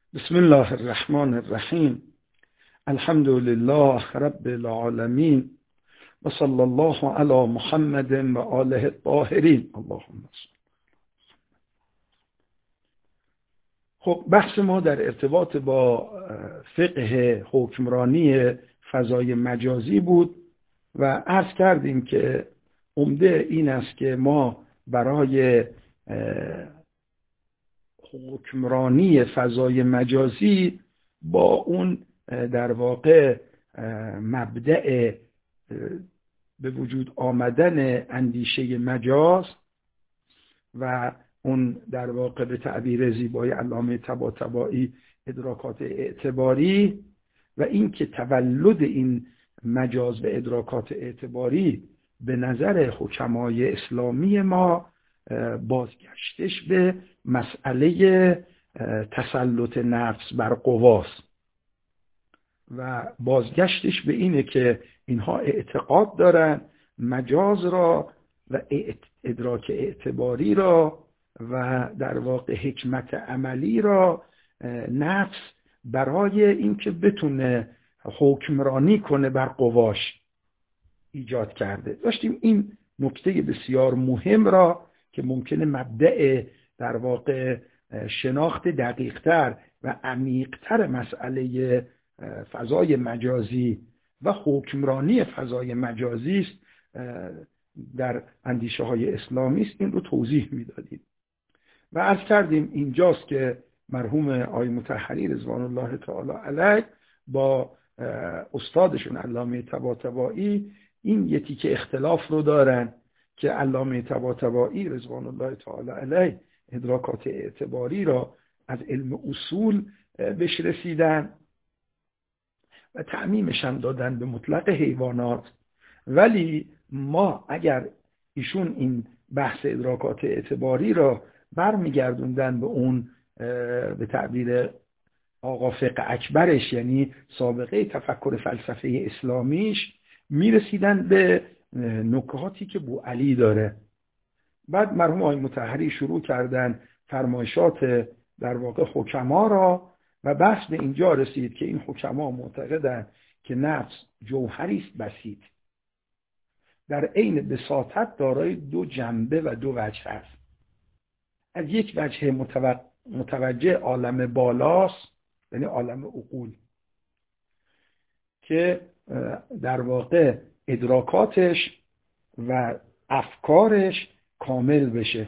بسم الله الرحمن الرحیم. الحمد لله رب العالمین و صلی الله علی محمد و آله الطاهرین. اللهم صل. خب بحث ما در ارتباط با فقه حکمرانی فضای مجازی بود و عرض کردیم که عمده این است که ما برای حکمرانی فضای مجازی با اون در واقع مبدأ به وجود آمدن اندیشه مجاز و اون در واقع به تعبیر زیبای علامه طباطبایی ادراکات اعتباری و این که تولد این مجاز و ادراکات اعتباری به نظر حکمای اسلامی ما بازگشتش به مسئله تسلط نفس بر قواست و بازگشتش به اینه که اینها اعتقاد دارن مجاز را و ادراک اعتباری را و در واقع حکمت عملی را نفس برای اینکه بتونه حکمرانی کنه بر قواش ایجاد کرده. داشتیم این نکته بسیار مهم را که ممکنه مبدأ در واقع شناخت دقیقتر و عمیقتر مسئله فضای مجازی و حکمرانی فضای مجازی است در اندیشه های اسلامی است، این رو توضیح میدادیم و عرض کردیم اینجاست که مرحوم آقای مطهری رضوان الله تعالی علیه با استادشون علامه طباطبایی این یه تیکه اختلاف رو دارن که علامه طباطبایی رضوان الله تعالی علیه ادراکات اعتباری را از علم اصول بهش رسیدن و تعمیمش هم دادن به مطلق حیوانات، ولی ما اگر ایشون این بحث ادراکات اعتباری را برمیگردوندن به اون به تعبیر آقا فقه اکبرش، یعنی سابقه تفکر فلسفه اسلامیش، میرسیدن به نکاتی که بوعلی داره. بعد مرحوم آقای مطهری شروع کردن فرمایشات در واقع حکما را و بحث به اینجا رسید که این حکما معتقدن که نفس جوهری است بسیط، در عین بساطت دارای دو جنبه و دو وجه است. از یک وجه متوجه عالم بالاست، یعنی عالم عقول، که در واقع ادراکاتش و افکارش کامل بشه.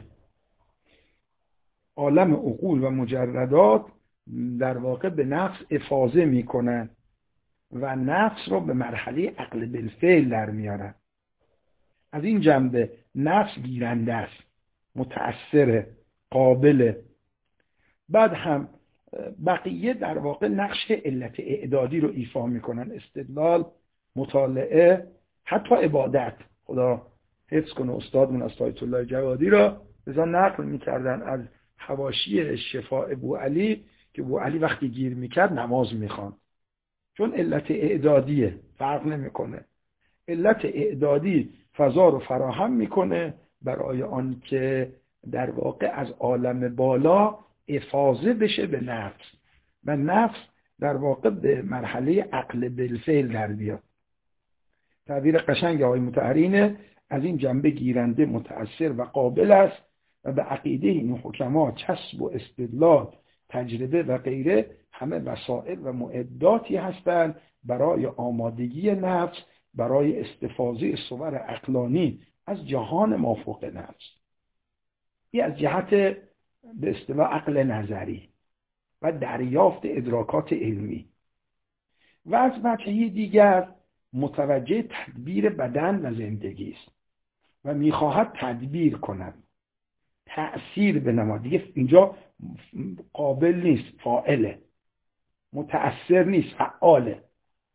عالم عقول و مجردات در واقع به نفس افاضه میکنن و نفس رو به مرحله عقل بالفعل در میارن. از این جنبه نفس گیرنده است، متأثر، قابل. بعد هم بقیه در واقع نقش علت اعدادی رو ایفا میکنن، استدلال، مطالعه، حتی عبادت. خدا حفظ کنه استادمون از آیت الله جوادی را بذار نقل میکردن از حواشی شفاء بوعلی که بوعلی وقتی گیر میکرد نماز میخواند، چون علت اعدادیه، فرق نمیکنه. علت اعدادی فضا رو فراهم میکنه برای آن که در واقع از عالم بالا افاضه بشه به نفس و نفس در واقع به مرحله عقل بالفعل در بیاد. تعبیر قشنگ آقای مطهری از این جنبه گیرنده، متأثر و قابل است و به عقیده این حکما کسب و استدلال، تجربه و غیره همه وسائل و معداتی هستند برای آمادگی نفس برای استفاضه صور عقلانی از جهان مافوق نفس. این از جهت به اصطلاح عقل نظری و دریافت ادراکات علمی. و از وجهی دیگر متوجه تدبیر بدن و زندگی است و میخواهد تدبیر کند، تأثیر بنماید. دیگه اینجا قابل نیست، فاعله، متأثر نیست، فعاله.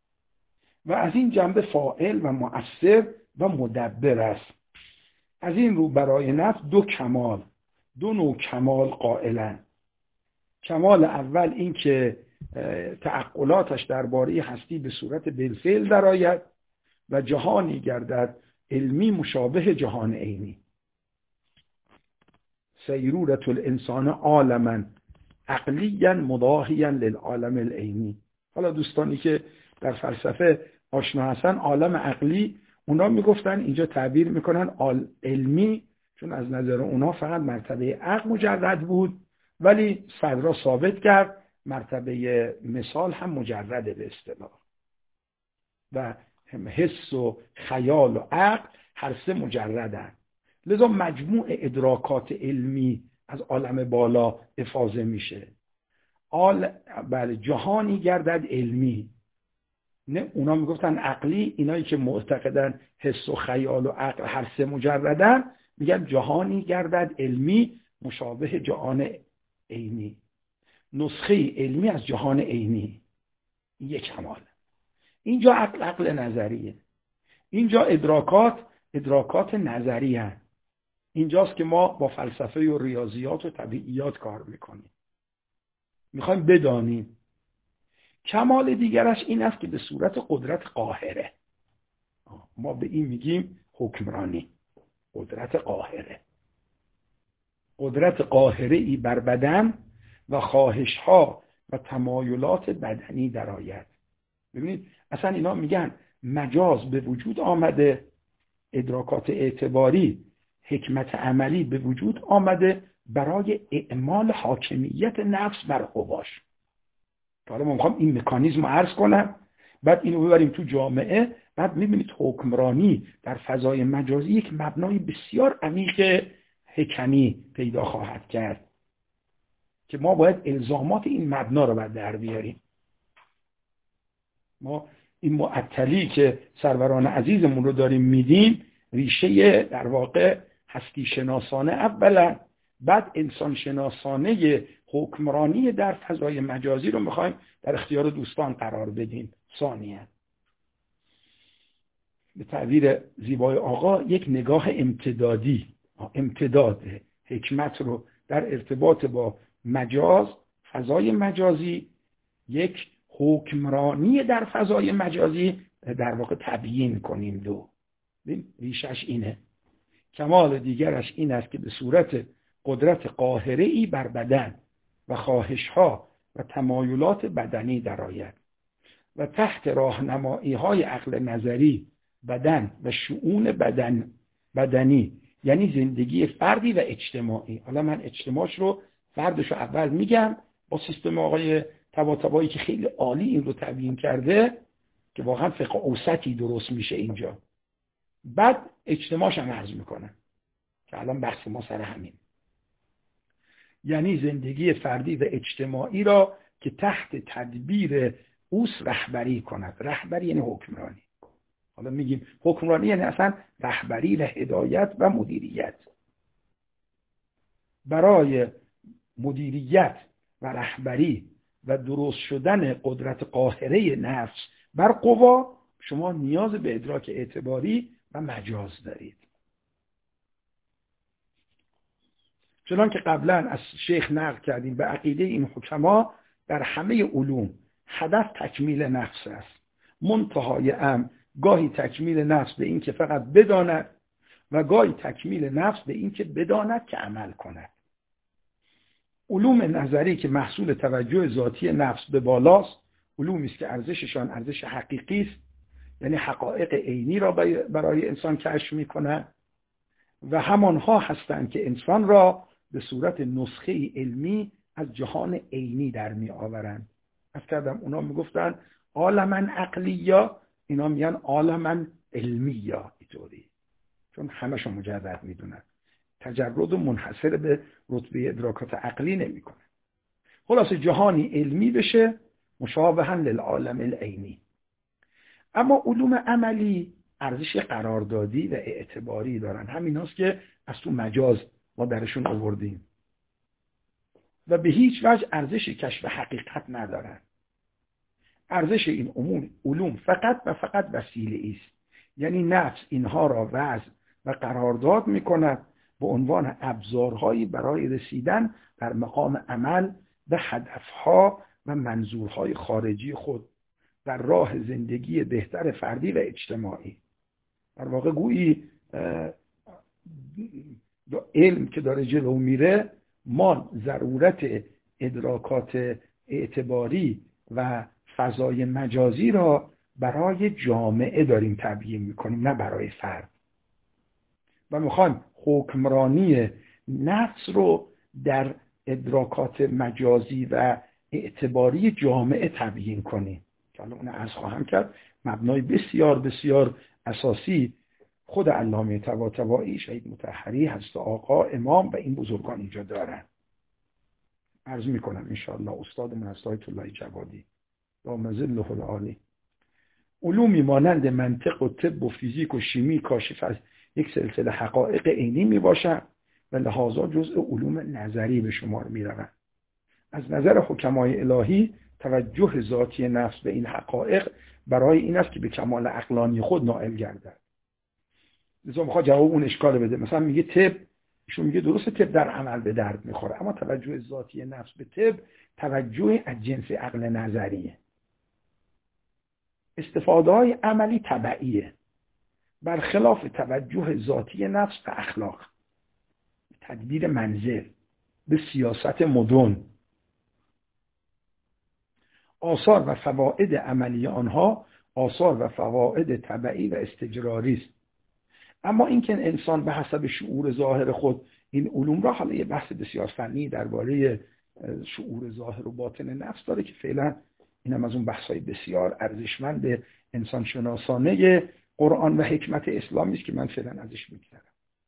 و از این جنبه فاعل و مؤثر و مدبر است. از این رو برای نفس دو نوع کمال قائلن. کمال اول این که تعقلاتش درباره هستی به صورت بالفعل درآید و جهانی گردد علمی مشابه جهان عینی. سیرورة الانسان عالما عقلیا مضاهیا للعالم العینی. حالا دوستانی که در فلسفه آشنا هستن، عالم عقلی اونا میگفتن، اینجا تعبیر میکنن علمی، چون از نظر اونا فقط مرتبه عقل مجرد بود، ولی صدرا ثابت کرد مرتبه مثال هم مجرده به اصطلاح، و حس و خیال و عقل هر سه مجردن. لذا مجموع ادراکات علمی از عالم بالا افاضه میشه. بله، جهانی گردد علمی. نه اونا میگفتن عقلی، اینایی که معتقدن حس و خیال و عقل هر سه مجردن میگن جهانی گردد علمی مشابه جهان عینی. نسخه علمی از جهان عینی، یک کمال. اینجا عقل نظریه، اینجا ادراکات نظری هست. اینجاست که ما با فلسفه و ریاضیات و طبیعیات کار میکنیم، میخوایم بدانیم. کمال دیگرش این است که به صورت قدرت قاهره، ما به این میگیم حکمرانی، قدرت قاهره. قدرت قاهره ای بر بدن و خواهش ها و تمایلات بدنی درآید. ببینید اصلا اینا میگن مجاز به وجود آمده، ادراکات اعتباری، حکمت عملی به وجود آمده برای اعمال حاکمیت نفس بر قواش. حالا ما میخوام این مکانیزم رو عرض کنم، بعد اینو ببریم تو جامعه. بعد میبینید حکمرانی در فضای مجازی یک مبنای بسیار عمیق حکمی پیدا خواهد کرد که ما باید الزامات این مبنا رو بعد در بیاریم. ما این معطلی که سروران عزیزمون رو داریم میدیم، ریشه در واقع هستی شناسانه اولا، بعد انسان شناسانه حکمرانی در فضای مجازی رو میخوایم در اختیار دوستان قرار بدیم. ثانیاً به تعبیر زیبای آقا یک نگاه امتدادی، امتداد حکمت رو در ارتباط با مجاز، فضای مجازی، یک حکمرانی در فضای مجازی در واقع تبیین کنیم. دو ریشش اینه. کمال دیگرش این است که به صورت قدرت قاهره‌ای بر بدن و خواهش‌ها و تمایلات بدنی درآید و تحت راهنمایی‌های عقل نظری بدن و شؤون بدنی، یعنی زندگی فردی و اجتماعی. حالا من اجتماعش رو، فردش رو اول میگم با سیستم آقای طباطبایی که خیلی عالی این رو تبیین کرده که واقعا فقه اوسطی درست میشه اینجا. بعد اجتماعش هم عرض میکنم که الان بحث ما سر همین، یعنی زندگی فردی و اجتماعی را که تحت تدبیر اوست رهبری کند. رهبری یعنی حکمرانی. حالا میگیم حکمرانی یعنی اصلا رهبری و هدایت و مدیریت. برای مدیریت و رهبری و درست شدن قدرت قاهره نفس بر قوا شما نیاز به ادراک اعتباری و مجاز دارید. چنان که قبلا از شیخ نقل کردیم، به عقیده این حکما در همه علوم هدف تکمیل نفس است. منتهای امر گاهی تکمیل نفس به این که فقط بداند و گاهی تکمیل نفس به این که بداند که عمل کند. علوم نظری که محصول توجه ذاتی نفس به بالاست، علومی است که ارزششان ارزش حقیقی است، یعنی حقایق عینی را برای انسان کشف می‌کنند و همانها هستند که انسان را به صورت نسخه علمی از جهان عینی در می‌آورند. از کردم اونا میگفتن عالماً عقلیا، اینا میگن عالماً علمیا، اینطوری، چون همشون مجرد میدونن، تجرد و منحصر به رتبه ادراکات عقلی نمیکنه. خلاص جهانی علمی بشه مشابها للعالم العینی. اما علوم عملی ارزش قراردادی و اعتباری دارن. همین هاست که از تو مجاز ما درشون آوردیم و به هیچ وجه ارزش کشف حقیقت ندارن. ارزش این علوم فقط و فقط وسیله است، یعنی نفس اینها را وضع و قرارداد میکند به عنوان ابزارهایی برای رسیدن در مقام عمل به هدفها و منظورهای خارجی خود در راه زندگی بهتر فردی و اجتماعی. در واقع گویی علم که داره جلو میره، ما ضرورت ادراکات اعتباری و فضای مجازی را برای جامعه داریم تبیین میکنیم، نه برای فرد. و میخوایم حکمرانی نفس رو در ادراکات مجازی و اعتباری جامعه تبیین کنیم که حالا اون عرض خواهم کرد. مبنای بسیار بسیار اساسی خود علامه طباطبایی، شهید مطهری، حضرت آقا، امام و این بزرگان اینجا دارن. عرض میکنم انشاءالله استادمون هست آیت الله جوادی دام ظله العالی. علومی مانند منطق و طب و فیزیک و شیمی کاشف از یک سلسله حقایق عینی می باشند و لحاظا جزء علوم نظری به شمار می روند. از نظر حکمای الهی توجه ذاتی نفس به این حقایق برای این است که به کمال عقلانی خود نائل گردد. لذا میخواد جواب اون اشکال بده. مثلا میگه طب، ایشون میگه درسته طب در عمل به درد میخوره، اما توجه ذاتی نفس به طب توجه از جنس عقل نظریه. استفاده های عملی تبعیه، برخلاف توجه ذاتی نفس به اخلاق، تدبیر منزل، به سیاست مدن. آثار و فواید عملی آنها آثار و فواید تبعی و استجراری است. اما اینکه انسان به حسب شعور ظاهر خود این علوم را، حالا یه بحث بسیار فنی درباره شعور ظاهر و باطن نفس داره که فعلا اینم از اون بحث‌های بسیار ارزشمند انسان شناسانه قرآن و حکمت اسلامی است که من فعلا ازش میگذرم.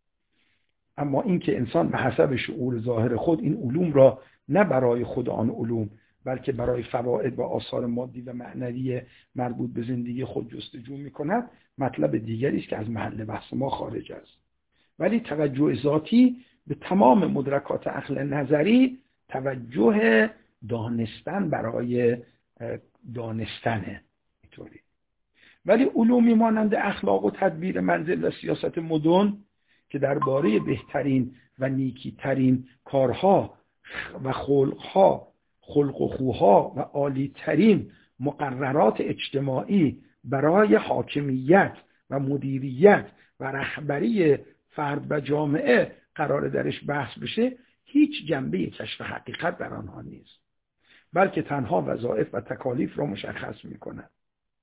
اما اینکه انسان به حسب شعور ظاهر خود این علوم را نه برای خود آن علوم بلکه برای فواید و آثار مادی و معنوی مربوط به زندگی خود جستجو می‌کند، مطلب دیگری است که از محل بحث ما خارج است. ولی توجه ذاتی به تمام مدرکات عقل نظری توجه دانستن برای دانستنه. اینطوری. ولی علومی مانند اخلاق و تدبیر منزل و سیاست مدن که درباره بهترین و نیکیترین کارها و خلق و خوها و عالیترین مقررات اجتماعی برای حاکمیت و مدیریت و رهبری فرد و جامعه قرار درش بحث بشه، هیچ جنبه کشف حقیقت در آنها نیست، بلکه تنها وظایف و تکالیف را مشخص می‌کنند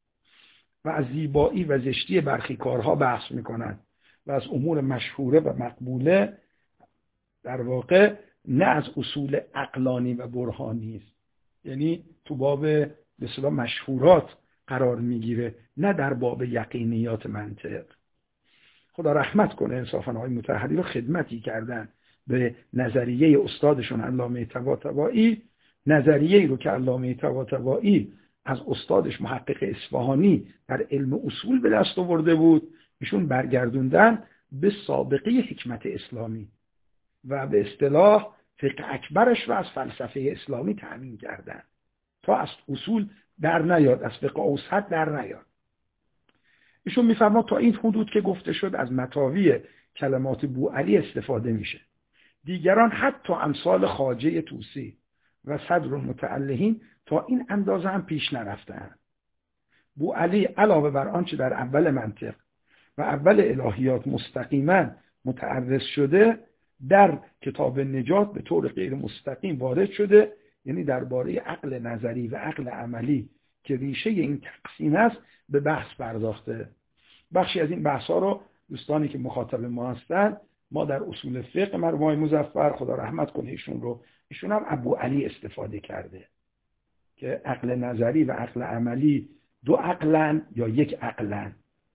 و از زیبایی و زشتی برخی کارها بحث می‌کنند و از امور مشهوره و مقبوله در واقع نه از اصول عقلانی و برهانی است. یعنی تو باب به اصطلاح مشهورات قرار میگیره، نه در باب یقینیات منطق. خدا رحمت کنه، انصافا آقای مطهری رو خدمتی کردن به نظریه استادشون علامه طباطبایی، نظریه‌ای رو که علامه طباطبایی از استادش محقق اصفهانی در علم اصول به دست آورده بود، ایشون برگردوندن به سابقه حکمت اسلامی و به اصطلاح فقه اکبرش رو از فلسفه اسلامی تأمین کردن تا از اصول در نیاد، از فقه اوسط در نیاد. ایشون میفرماد تا این حدود که گفته شد از متاوی کلمات بوعلی استفاده میشه. دیگران حتی امثال خواجه طوسی و صدر المتعلهین تا این اندازه هم پیش نرفتند. بوعلی علاوه بر آنچه در اول منطق و اول الهیات مستقیما متعرض شده، در کتاب نجات به طور غیر مستقیم وارد شده، یعنی درباره عقل نظری و عقل عملی که ریشه این تقسیم است به بحث پرداخته. بخشی از این بحث‌ها رو دوستانی که مخاطب ما هستند، ما در اصول فقه مرحوم مظفر خدا رحمت کنه ایشون هم ابوعلی استفاده کرده که عقل نظری و عقل عملی دو عقلن یا یک عقلن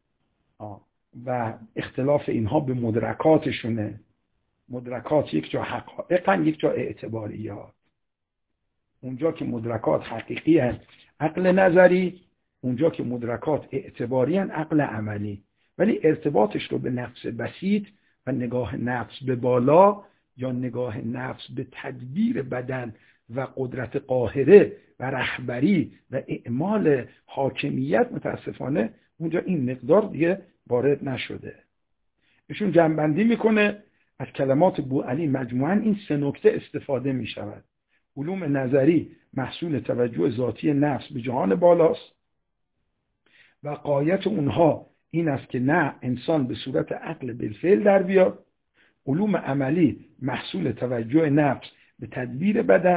و اختلاف اینها به مدرکاتشونه. مدرکات یک جا حقایقن، یک جا اعتباریات. اونجا که مدرکات حقیقی هست عقل نظری، اونجا که مدرکات اعتباری هست عقل عملی. ولی ارتباطش رو به نفس بسیط و نگاه نفس به بالا یا نگاه نفس به تدبیر بدن و قدرت قاهره و رهبری و اعمال حاکمیت، متاسفانه اونجا این مقدار دیگه وارد نشده. ایشون جمع‌بندی میکنه از کلمات بوعلی مجموعاً این سه نکته استفاده می شود. علوم نظری محصول توجه ذاتی نفس به جهان بالاست و غایت اونها این است که نه انسان به صورت عقل بالفعل در بیاد. علوم عملی محصول توجه نفس به تدبیر بدن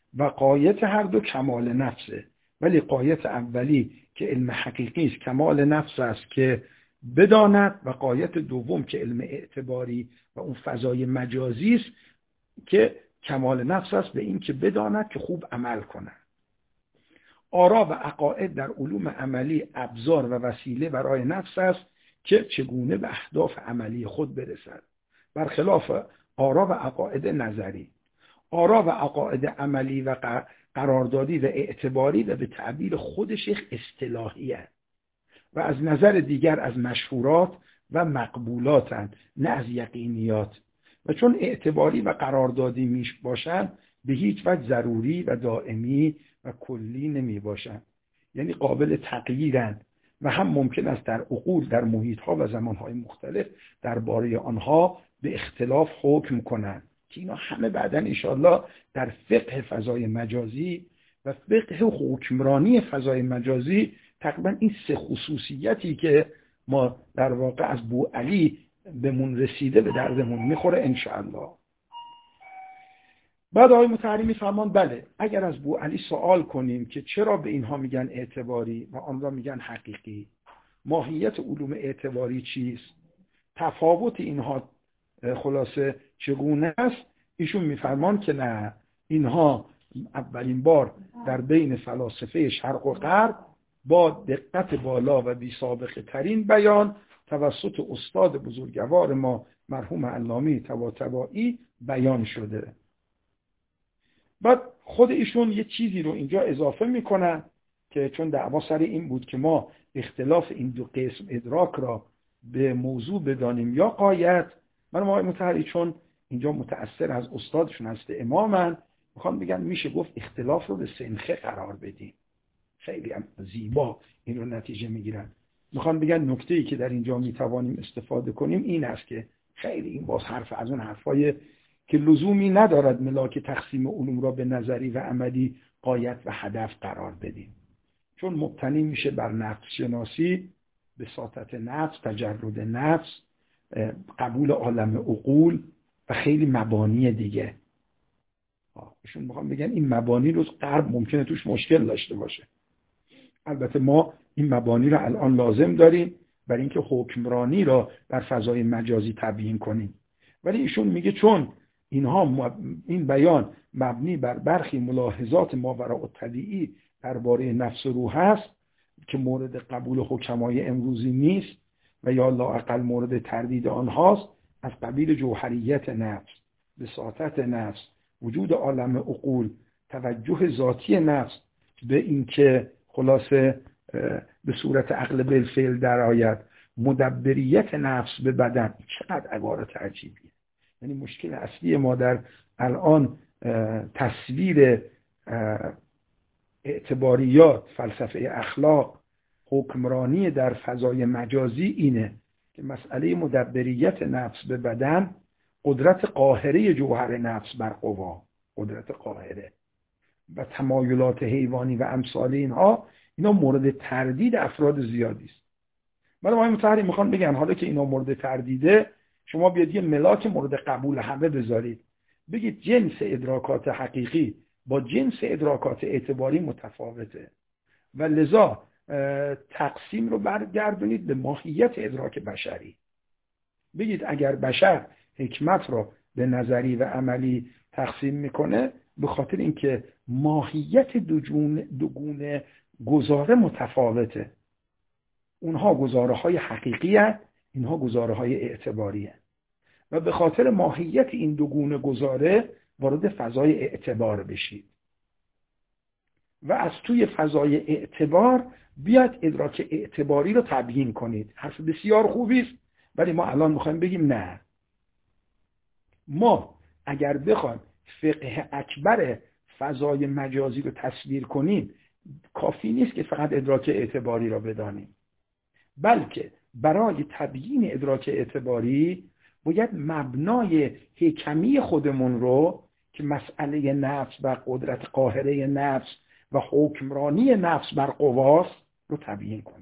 و غایت هر دو کمال نفسه، ولی غایت اولی که علم حقیقی است کمال نفس است که بداند، و غایت دوم که علم اعتباری و اون فضای مجازی است که کمال نفس است به این که بداند که خوب عمل کند. آرا و عقاید در علوم عملی ابزار و وسیله برای نفس است که چگونه به اهداف عملی خود برسد، برخلاف آرا و عقاید نظری. آرا و عقاید عملی و قراردادی و اعتباری و به تعبیر خود شیخ اصطلاحیه و از نظر دیگر از مشهورات و مقبولاتند، نه از یقینیات، و چون اعتباری و قراردادی میش باشند به هیچ وجه ضروری و دائمی و کلی نمی باشند، یعنی قابل تغییرند و هم ممکن است در عقول در محیط‌ها و زمان‌های مختلف درباره آنها به اختلاف حکم کنند که اینا همه بعداً انشاءالله در فقه فضای مجازی و فقه حکمرانی فضای مجازی تقریبا این سه خصوصیتی که ما در واقع از بوعلی بهمون رسیده به دردمون میخوره انشاءالله. بعد آقای مطهری میفرمان بله اگر از بوعلی سوال کنیم که چرا به اینها میگن اعتباری و آن را میگن حقیقی، ماهیت علوم اعتباری چیست، تفاوت اینها خلاصه چگونه است، ایشون میفرمان که نه، اینها اولین بار در بین فلاسفه شرق و غرب با دقت بالا و بی سابقه ترین بیان توسط استاد بزرگوار ما مرحوم علامه طباطبایی بیان شده. بعد خود ایشون یه چیزی رو اینجا اضافه میکنن که چون دعوا سر این بود که ما اختلاف این دو قسم ادراک را به موضوع بدانیم یا غایت، من آقای مطهری چون اینجا متأثر از استادشون هست امامن، میخوام بگن میشه گفت اختلاف رو به سنخه قرار بدیم. خیلی هم زیبا این رو نتیجه میگیرن. میخوام بگن نکته‌ای که در اینجا میتوانیم استفاده کنیم این است که خیلی این باز حرف از اون حرفای که لزومی ندارد ملاک تقسیم علوم را به نظری و عملی غایت و هدف قرار بدیم، چون مبتنی میشه بر نفس شناسی، بساطت نفس، تجرد نفس، قبول عالم عقول و خیلی مبانی دیگه. ایشون میخوام بگن این مبانی رو غرب ممکنه توش مشکل داشته باشه. البته ما این مبانی رو الان لازم داریم برای اینکه حکمرانی را در فضای مجازی تبیین کنیم، ولی ایشون میگه چون این بیان مبنی بر برخی ملاحظات ماوراء الطبیعی درباره نفس و روح هست که مورد قبول حکمای امروزی نیست و یا لااقل مورد تردید آنهاست، از قبیل جوهریت نفس، بساطت نفس، وجود عالم عقول، توجه ذاتی نفس به اینکه خلاصه به صورت عقل بالفعل درآید، مدبریت نفس به بدن. چقدر عبارت عجیبیه. یعنی مشکل اصلی ما در الان تصویر اعتباریات، فلسفه اخلاق، حکمرانی در فضای مجازی اینه که مسئله مدبریت نفس به بدن، قدرت قاهره جوهر نفس بر قوا، قدرت قاهره و تمایلات حیوانی و امثال اینا مورد تردید افراد زیادی است. من آقای مطهری میخوان بگن حالا که اینا مورد تردیده، شما بیاد یه ملاک مورد قبول همه بذارید، بگید جنس ادراکات حقیقی با جنس ادراکات اعتباری متفاوته و لذا تقسیم رو برگردونید به ماهیت ادراک بشری. بگید اگر بشر حکمت رو به نظری و عملی تقسیم میکنه به خاطر اینکه ماهیت دو گونه گزاره متفاوته. اونها گزاره های حقیقی هست، اینها گزاره های اعتباری هست و به خاطر ماهیت این دو گونه گزاره وارد فضای اعتبار بشید و از توی فضای اعتبار بیاد ادراک اعتباری رو تبیین کنید. حرف بسیار خوبی است، ولی ما الان میخوایم بگیم نه، ما اگر بخوایم فقه اکبر فضای مجازی رو تصویر کنیم کافی نیست که فقط ادراک اعتباری رو بدانیم، بلکه برای تبیین ادراک اعتباری باید مبنای حکمی خودمون رو که مسئله نفس و قدرت قاهره نفس و حکمرانی نفس بر قواست رو تبیین کنیم.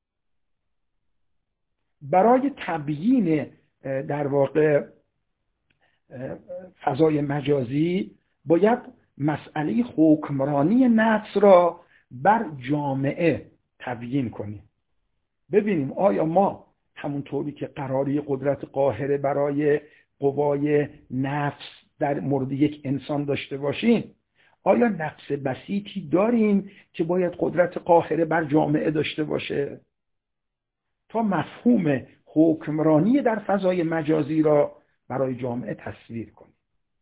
برای تبیین در واقع فضای مجازی باید مسئله حکمرانی نفس را بر جامعه تبیین کنیم. ببینیم آیا ما همونطوری که قراری قدرت قاهره برای قوای نفس در مورد یک انسان داشته باشیم، آیا نفس بسیطی داریم که باید قدرت قاهره بر جامعه داشته باشه؟ تا مفهوم حکمرانی در فضای مجازی را برای جامعه تصویر کنیم.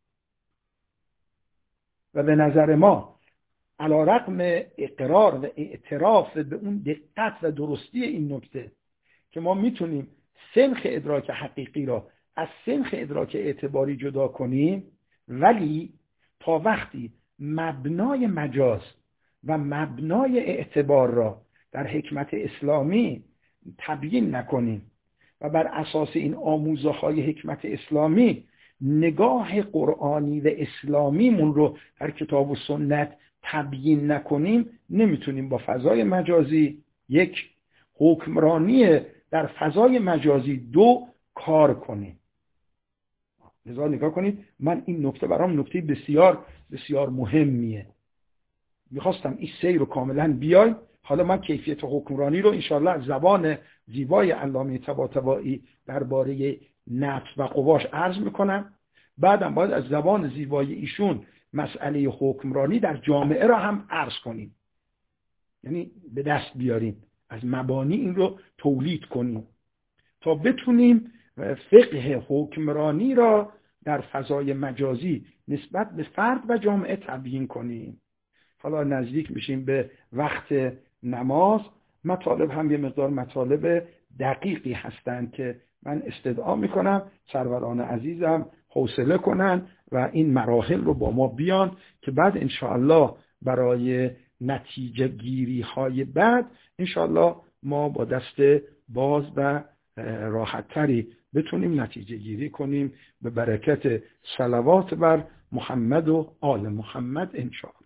و به نظر ما علیرغم اقرار و اعتراف به اون دقت و درستی این نکته که ما میتونیم سنخ ادراک حقیقی را از سنخ ادراک اعتباری جدا کنیم، ولی تا وقتی مبنای مجاز و مبنای اعتبار را در حکمت اسلامی تبیین نکنیم و بر اساس این آموزه های حکمت اسلامی نگاه قرآنی و اسلامیمون رو در کتاب و سنت تبیین نکنیم، نمیتونیم با فضای مجازی یک، حکمرانی در فضای مجازی دو، کار کنیم. لذا نگاه کنید، من این نکته برام نکته بسیار بسیار مهمیه. میخواستم این سیر رو کاملا بیایم. حالا من کیفیت حکمرانی رو انشاءالله از زبان زیبای علامه طباطبایی درباره نفس و قواش عرض میکنم. بعدم باید از زبان زیبای ایشون مسئله حکمرانی در جامعه را هم عرض کنیم، یعنی به دست بیاریم، از مبانی این رو تولید کنیم تا بتونیم فقه حکمرانی را در فضای مجازی نسبت به فرد و جامعه تبیین کنیم. حالا نزدیک میشیم به وقت نماز. مطالب هم یه مقدار مطالب دقیقی هستند که من استدعا میکنم سروران عزیزم حوصله کنن و این مراحل رو با ما بیان که بعد انشاءالله برای نتیجه گیری های بعد انشاءالله ما با دست باز و راحت تری بتونیم نتیجه گیری کنیم به برکت صلوات بر محمد و آل محمد انشاءالله.